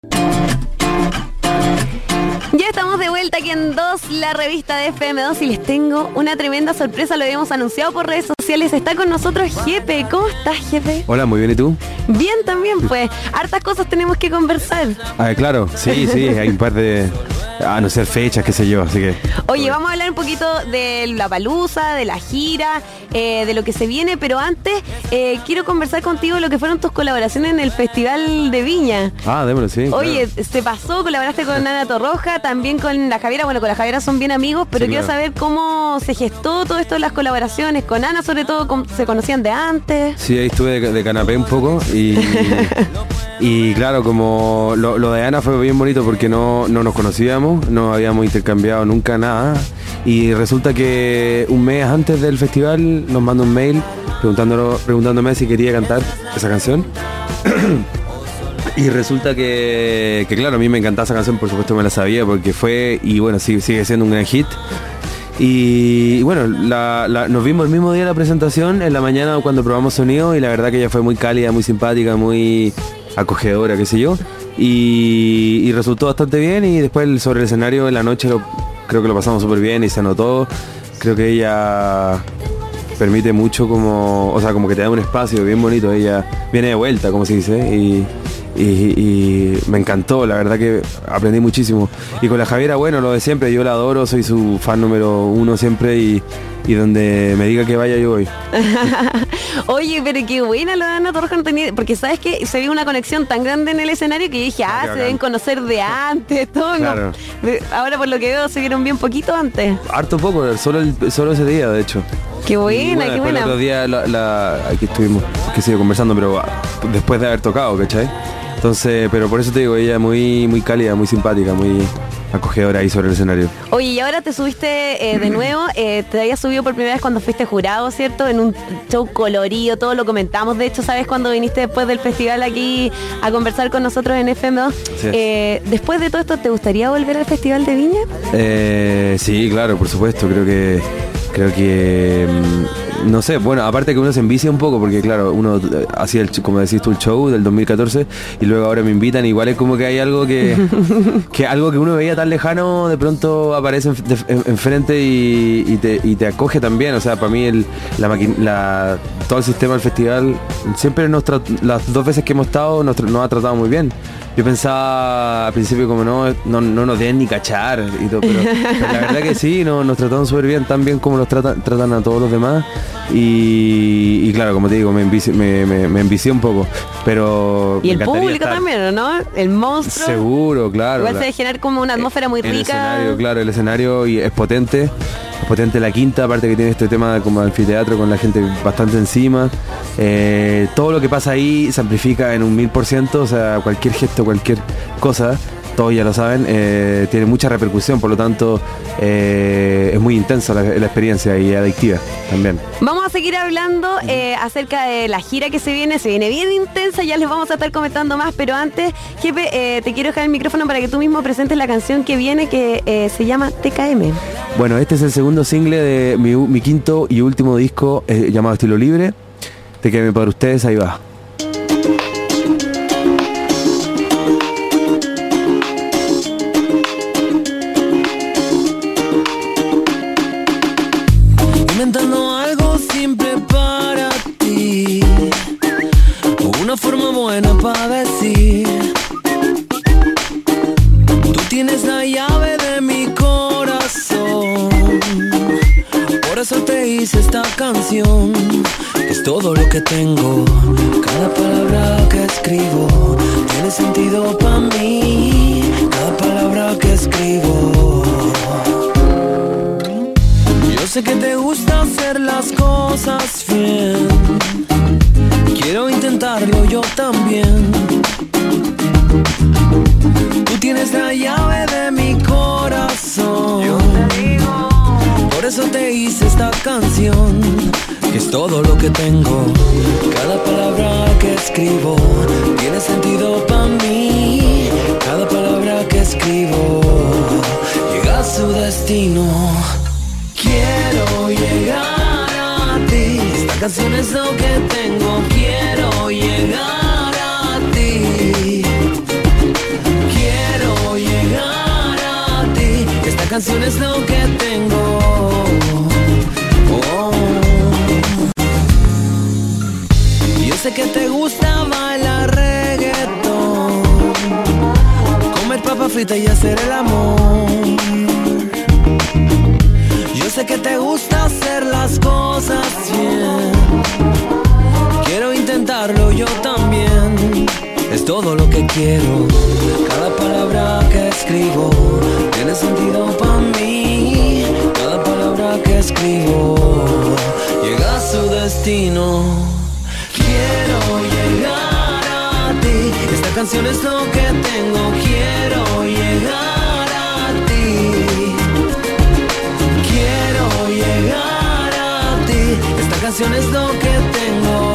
Ya estamos de vuelta aquí en 2, la revista de FM2, y les tengo una tremenda sorpresa, lo habíamos anunciado por redes sociales. Está con nosotros Jepe. ¿Cómo estás, Jepe? Hola, muy bien, ¿y tú? Bien también, pues. Hartas cosas tenemos que conversar. Claro, sí, hay un par de anunciar fechas, qué sé yo, así que... Oye, vamos a hablar un poquito de la palusa, de la gira, de lo que se viene, pero antes quiero conversar contigo de lo que fueron tus colaboraciones en el Festival de Viña. Démoslo, sí. Oye, claro. Se pasó, colaboraste con Ana Torroja, también con la Javiera. Bueno, con la Javiera son bien amigos, pero Sí, quiero claro. saber cómo se gestó todo esto de las colaboraciones. Con Ana, sobre todo, ¿se conocían de antes? Sí, ahí estuve de canapé un poco y claro, como lo de Ana fue bien bonito porque no nos conocíamos, no habíamos intercambiado nunca nada, y resulta que un mes antes del festival nos mandó un mail preguntándome si quería cantar esa canción. Y resulta que claro, a mí me encantaba esa canción, por supuesto me la sabía porque fue, y bueno, sigue siendo un gran hit. Y bueno, nos vimos el mismo día de la presentación, en la mañana cuando probamos sonido, y la verdad que ella fue muy cálida, muy simpática, muy acogedora, qué sé yo. Y resultó bastante bien, y después sobre el escenario en la noche creo que lo pasamos súper bien y se notó. Creo que ella permite mucho como que te da un espacio bien bonito. Ella viene de vuelta, como se dice, y me encantó, la verdad que aprendí muchísimo. Y con la Javiera, bueno, lo de siempre, yo la adoro, soy su fan número 1 siempre, y donde me diga que vaya yo voy. Oye, pero qué buena lo de Ana Torroja, no tenía, porque sabes que se vio una conexión tan grande en el escenario que dije, qué se bacán. deben conocer de antes, todo. Claro. No. Ahora por lo que veo se vieron bien poquito antes. Harto poco, solo ese día, de hecho. Qué Y buena, qué después buena. el otro día aquí estuvimos, que sigo conversando, pero después de haber tocado, ¿cachai? Entonces, pero por eso te digo, ella muy, muy cálida, muy simpática, muy acogedora ahí sobre el escenario. Oye, y ahora te subiste de nuevo, te habías subido por primera vez cuando fuiste jurado, ¿cierto? En un show colorido, todo lo comentamos. De hecho, ¿sabes? Cuando viniste después del festival aquí a conversar con nosotros en FM2. Sí. Después de todo esto, ¿te gustaría volver al Festival de Viña? Sí, claro, por supuesto, creo que no sé, bueno, aparte que uno se envicia un poco porque claro, uno hacía como decís tú, el show del 2014 y luego ahora me invitan, igual es como que hay algo que algo que uno veía tan lejano de pronto aparece enfrente y te acoge también. O sea, para mí todo el sistema del festival siempre las 2 veces que hemos estado nos ha tratado muy bien. Yo pensaba al principio como no nos deben ni cachar y todo, pero la verdad que sí, nos trataron súper bien, tan bien como los tratan a todos los demás. Y claro, como te digo, me envicié un poco, pero Y el encantaría público estar. también, ¿no? El monstruo. Seguro, claro. Igual se debe generar como una atmósfera muy El rica. escenario, claro, el escenario y es potente la quinta, aparte que tiene este tema como anfiteatro con la gente bastante encima. Todo lo que pasa ahí se amplifica en un 1000%, o sea, cualquier gesto, cualquier cosa, todos ya lo saben, tiene mucha repercusión, por lo tanto es muy intensa la experiencia y adictiva también. Vamos a seguir hablando acerca de la gira que se viene bien intensa, ya les vamos a estar comentando más, pero antes, Jepe, te quiero dejar el micrófono para que tú mismo presentes la canción que viene, que se llama TKM. Bueno, este es el segundo single de mi quinto y último disco llamado Estilo Libre. TKM para ustedes, ahí va. Inventando algo simple para ti, una forma buena para decir: tú tienes la llave de mi corazón. Por eso te hice esta canción, que es todo lo que tengo. Cada palabra que escribo tiene sentido para mí. Cada palabra que escribo. Yo sé que te gusta hacer las cosas bien. Quiero intentarlo yo también. Tú tienes la llave de mi corazón. Yo te digo. Por eso te hice esta canción, que es todo lo que tengo. Cada palabra que escribo tiene sentido para mí. Cada palabra que escribo llega a su destino. Quiero llegar a ti. Esta canción es lo que tengo. Quiero llegar a ti. canción es lo que tengo. Oh. Yo sé que te gusta bailar reggaetón, comer papa frita y hacer el amor. Yo sé que te gusta hacer las cosas bien. Quiero intentarlo yo también. Es todo lo que quiero. Cada palabra que escribo tiene sentido para mí. Cada palabra que escribo llega a su destino. Quiero llegar a ti. Esta canción es lo que tengo. Quiero llegar a ti. Quiero llegar a ti. Esta canción es lo que tengo.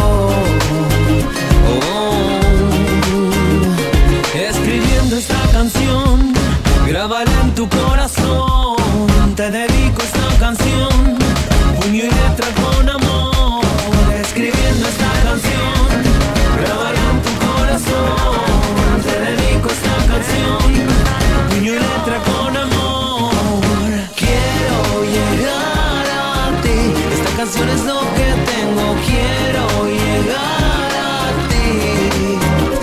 Escribiendo esta canción, grábala en tu corazón. Te dedico esta canción, puño y letra con amor. Escribiendo esta canción, grábala en tu corazón. Te dedico esta canción, puño y letra con amor. Quiero llegar a ti. Esta canción es lo que tengo. Quiero llegar a ti.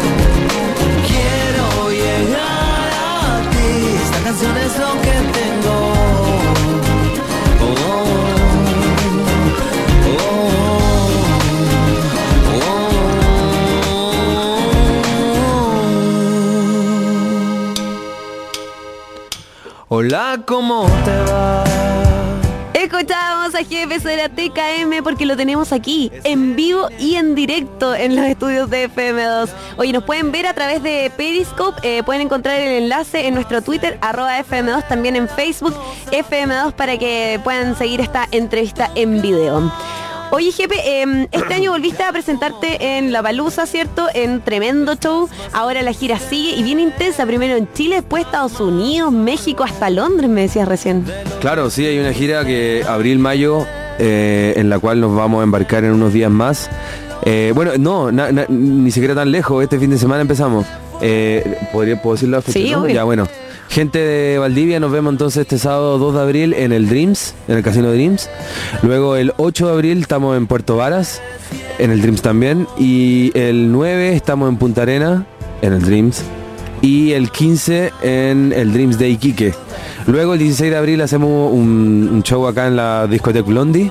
Esta canción es lo que tengo. Oh, oh, oh. Hola, ¿cómo te va? Escuchábamos a Jefe, será TKM porque lo tenemos aquí, en vivo y en directo en los estudios de FM2. Oye, nos pueden ver a través de Periscope, pueden encontrar el enlace en nuestro Twitter, @FM2, también en Facebook, FM2, para que puedan seguir esta entrevista en video. Oye, Jefe, este año volviste a presentarte en Lollapalooza, ¿cierto? En tremendo show. Ahora la gira sigue y bien intensa. Primero en Chile, después Estados Unidos, México, hasta Londres, me decías recién. Claro, sí, hay una gira que abril-mayo, en la cual nos vamos a embarcar en unos días más. Bueno, no, ni siquiera tan lejos. Este fin de semana empezamos. ¿Puedo decir la fecha? Sí, ¿no? obvio. Ya, bueno. Gente de Valdivia, nos vemos entonces este sábado 2 de abril en el Dreams, en el Casino Dreams. Luego el 8 de abril estamos en Puerto Varas, en el Dreams también. Y el 9 estamos en Punta Arena, en el Dreams. Y el 15 en el Dreams de Iquique. Luego el 16 de abril hacemos un show acá en la discoteca Blondie.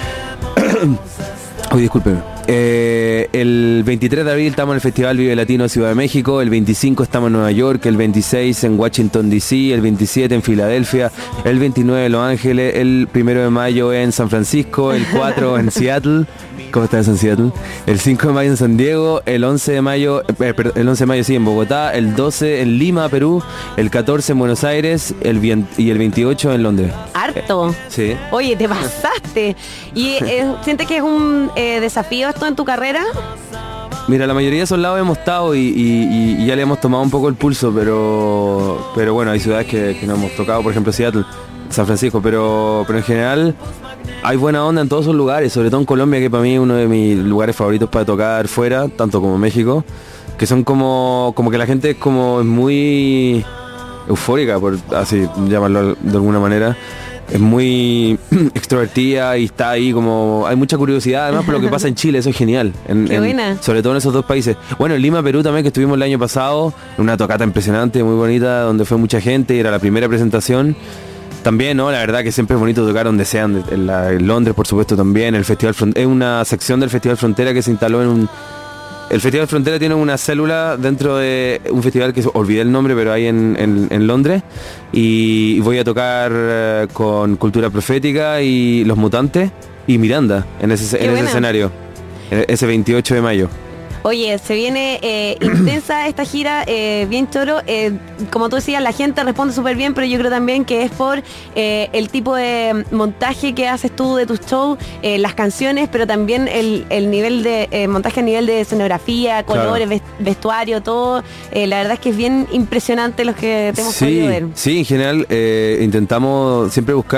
Uy, discúlpeme. El 23 de abril estamos en el Festival Vive Latino de Ciudad de México, el 25 estamos en Nueva York, el 26 en Washington DC, el 27 en Filadelfia, el 29 en Los Ángeles, el 1 de mayo en San Francisco, el 4 en Seattle. ¿Cómo estás en Seattle? El 5 de mayo en San Diego, el 11 de mayo, sí, en Bogotá, el 12 en Lima, Perú, el 14 en Buenos Aires y el 28 en Londres. Harto. Sí. Oye, te pasaste. ¿Y sientes que es un desafío esto en tu carrera? Mira, la mayoría de esos lados hemos estado y ya le hemos tomado un poco el pulso, pero bueno, hay ciudades que no hemos tocado, por ejemplo Seattle, San Francisco, pero en general hay buena onda en todos esos lugares, sobre todo en Colombia, que para mí es uno de mis lugares favoritos para tocar fuera, tanto como México, que son como que la gente es muy eufórica, por así llamarlo de alguna manera. Es muy extrovertida y está ahí como... Hay mucha curiosidad además por lo que pasa en Chile, eso es genial. Qué buena. Sobre todo en esos dos países. Bueno, en Lima, Perú también, que estuvimos el año pasado, en una tocata impresionante, muy bonita, donde fue mucha gente y era la primera presentación. También, ¿no? La verdad que siempre es bonito tocar donde sean. En Londres, por supuesto, también. El Festival Frontera, es una sección del Festival Frontera que se instaló en un... El Festival Frontera tiene una célula dentro de un festival que olvidé el nombre, pero hay en Londres. Y voy a tocar con Cultura Profética y Los Mutantes y Miranda en ese escenario, ese 28 de mayo. Oye, se viene intensa esta gira, bien choro. Como tú decías, la gente responde súper bien, pero yo creo también que es por el tipo de montaje que haces tú de tus shows, las canciones, pero también el nivel de montaje a nivel de escenografía, colores, claro, vestuario, todo. La verdad es que es bien impresionante los que te hemos podido ver. Sí, en general intentamos siempre buscar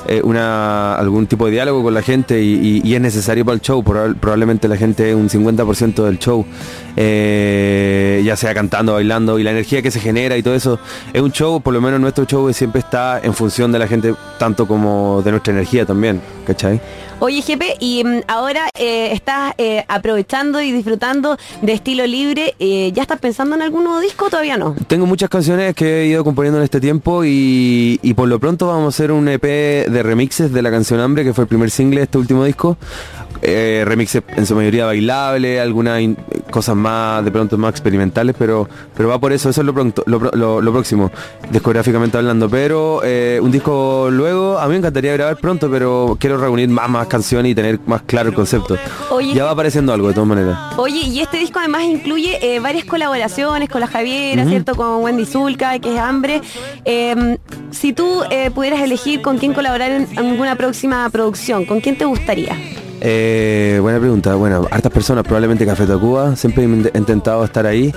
algún tipo de diálogo con la gente y es necesario para el show. Probablemente la gente es un 50% del show, ya sea cantando, bailando, y la energía que se genera y todo eso. Es un show, por lo menos nuestro show siempre está en función de la gente, tanto como de nuestra energía también, ¿cachai? Oye, Jepe, y ahora estás aprovechando y disfrutando de Estilo Libre. ¿Ya estás pensando en algún nuevo disco o todavía no? Tengo muchas canciones que he ido componiendo en este tiempo y por lo pronto vamos a hacer un EP de remixes de la canción Hambre, que fue el primer single de este último disco. Remixes en su mayoría bailables, algunas cosas más de pronto más experimentales, pero va por eso es lo próximo, discográficamente hablando. Pero un disco luego, a mí me encantaría grabar pronto, pero quiero reunir más canciones y tener más claro el concepto. Oye, ya va apareciendo algo de todas maneras. Oye, y este disco además incluye varias colaboraciones con la Javiera, ¿cierto? Con Wendy Zulka, que es Hambre. Si tú pudieras elegir con quién colaborar en alguna próxima producción, ¿con quién te gustaría? Buena pregunta. Bueno, hartas personas, probablemente Café Tacuba, siempre he intentado estar ahí.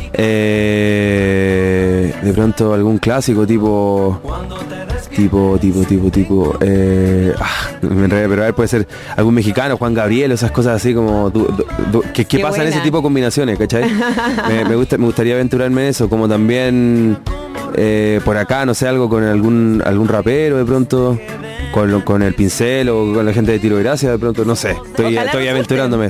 De pronto algún clásico tipo me enredé, pero a ver, puede ser algún mexicano, Juan Gabriel, esas cosas así como que pasan ese tipo de combinaciones, ¿cachai? me gustaría aventurarme en eso, como también por acá, no sé, algo con algún rapero de pronto. Con el Pincel o con la gente de Tiro de Gracia, de pronto, no sé, estoy aventurándome.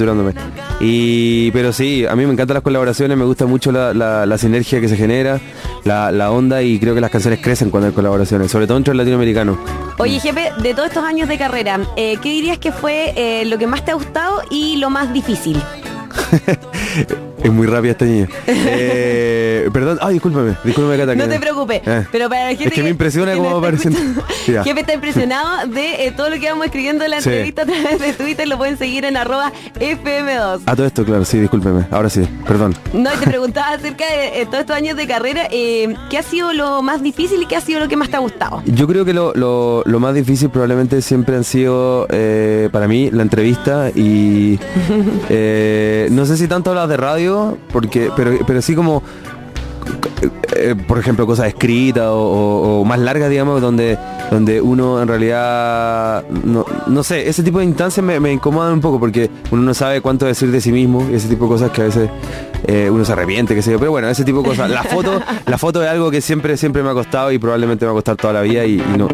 Pero sí, a mí me encantan las colaboraciones, me gusta mucho la sinergia que se genera, la onda, y creo que las canciones crecen cuando hay colaboraciones, sobre todo entre el latinoamericano. Oye, Jepe, de todos estos años de carrera, ¿qué dirías que fue lo que más te ha gustado y lo más difícil? Es muy rápida esta niña. Perdón, discúlpame, Cata. No te preocupes, pero para la gente es que me impresiona cómo va apareciendo. Jefe está impresionado de todo lo que vamos escribiendo en la entrevista a través de Twitter. Lo pueden seguir en @FM2. Todo esto, claro, sí, discúlpeme. Ahora sí, perdón. No, y te preguntaba acerca de todos estos años de carrera, ¿qué ha sido lo más difícil y qué ha sido lo que más te ha gustado? Yo creo que lo más difícil probablemente siempre han sido para mí la entrevista y no sé si tanto las de radio, pero sí como por ejemplo cosas escritas o más largas, digamos, donde uno en realidad no sé, ese tipo de instancias me incomodan un poco porque uno no sabe cuánto decir de sí mismo y ese tipo de cosas que a veces uno se arrepiente, qué sé yo, pero bueno, ese tipo de cosas. La foto es algo que siempre me ha costado y probablemente me va a costar toda la vida y no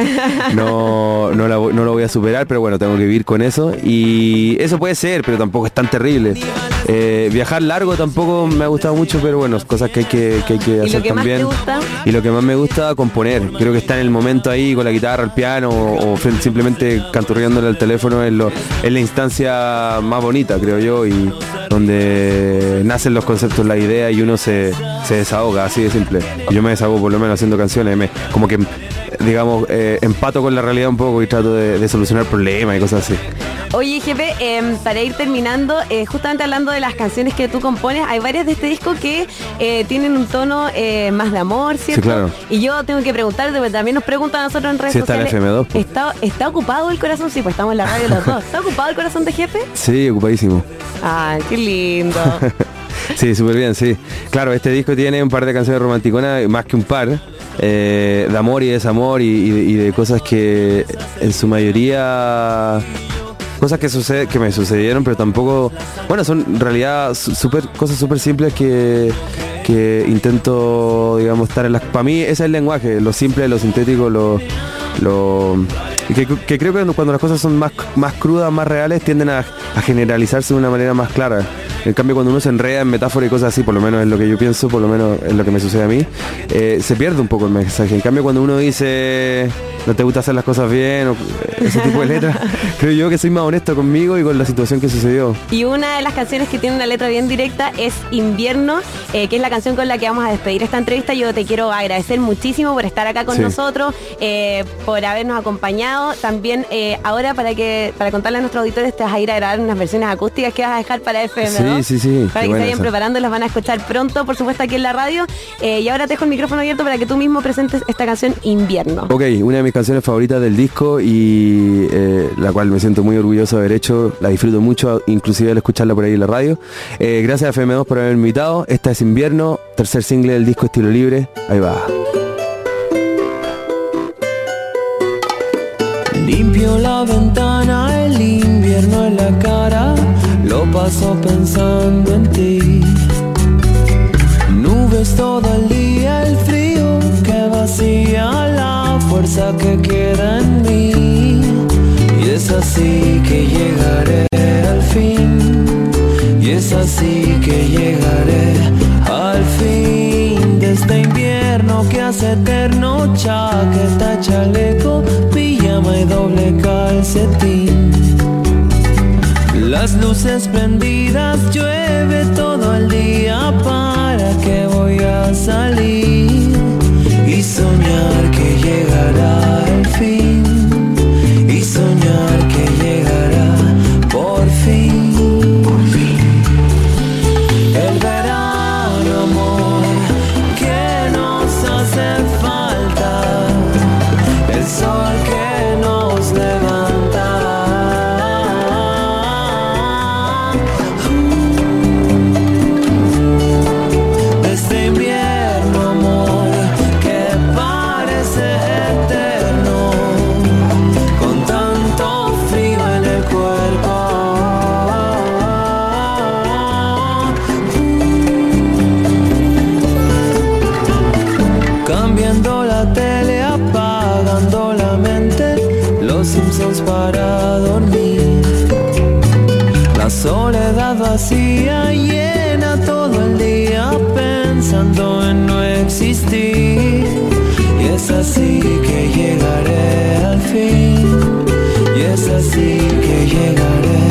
lo voy a superar, pero bueno, tengo que vivir con eso y eso puede ser, pero tampoco es tan terrible. Viajar largo tampoco me ha gustado mucho, pero bueno, cosas que hay que hacer también. ¿Y lo que más me gusta? Componer. Creo que está en el momento ahí con la guitarra, el piano o simplemente canturreándole al teléfono es la instancia más bonita, creo yo, y donde nacen los conceptos, la idea y uno se desahoga, así de simple. Yo me desahogo por lo menos haciendo canciones, como que digamos empato con la realidad un poco y trato de solucionar problemas y cosas así. Oye, Jepe, para ir terminando, justamente hablando de las canciones que tú compones, hay varias de este disco que tienen un tono más de amor, ¿cierto? Sí, claro. Y yo tengo que preguntarte, porque también nos preguntan a nosotros en redes sociales. Está en FM2. Pues. ¿Está ocupado el corazón? Sí, pues estamos en la radio los dos. ¿Está ocupado el corazón de Jefe? Sí, ocupadísimo. Ay, qué lindo. Sí, súper bien, sí. Claro, este disco tiene un par de canciones romanticonas, más que un par, de amor y desamor y de cosas que en su mayoría... Cosas que me sucedieron, pero tampoco... Bueno, son en realidad cosas súper simples que intento, digamos, estar en las... Para mí ese es el lenguaje, lo simple, lo sintético, que creo que cuando las cosas son más crudas, más reales, tienden a generalizarse de una manera más clara. En cambio, cuando uno se enreda en metáforas y cosas así, por lo menos es lo que yo pienso, por lo menos es lo que me sucede a mí, se pierde un poco el mensaje. En cambio, cuando uno dice no te gusta hacer las cosas bien o ese tipo de letras, creo yo que soy más honesto conmigo y con la situación que sucedió. Y una de las canciones que tiene una letra bien directa es Invierno, que es la canción con la que vamos a despedir esta entrevista. Yo te quiero agradecer muchísimo por estar acá con nosotros, por habernos acompañado. También ahora para contarle a nuestros auditores, te vas a ir a grabar unas versiones acústicas que vas a dejar para FM2. Sí. Para que se vayan preparando, las van a escuchar pronto, por supuesto, aquí en la radio. Y ahora te dejo el micrófono abierto para que tú mismo presentes esta canción Invierno. Ok, una de mis canciones favoritas del disco y la cual me siento muy orgulloso de haber hecho, la disfruto mucho, inclusive al escucharla por ahí en la radio. Gracias a FM2 por haberme invitado. Esta es Invierno, tercer single del disco Estilo Libre. Ahí va. Limpio la ventana, el invierno en la cara, lo paso pensando en ti. Nubes todo el día, el frío que vacía la fuerza que queda en mí. Y es así que llegaré al fin, y es así que llegaré al fin de este invierno que hace eterno. Chaqueta, chaleco, pijama y doble calcetín. Las luces prendidas, llueve todo el día. ¿Para qué voy a salir y soñar que llegará el fin? Y soñar que llegará por fin. Por fin. El verano, amor, que nos hace falta. El sol que nos levanta. Este invierno, amor, que parece eterno, con tanto frío en el cuerpo. Cambiando la tele, apagando la mente, los Simpsons para dormir. La soledad vacía llena todo el día, pensando en no existir. Y es así que llegaré al fin, y es así que llegaré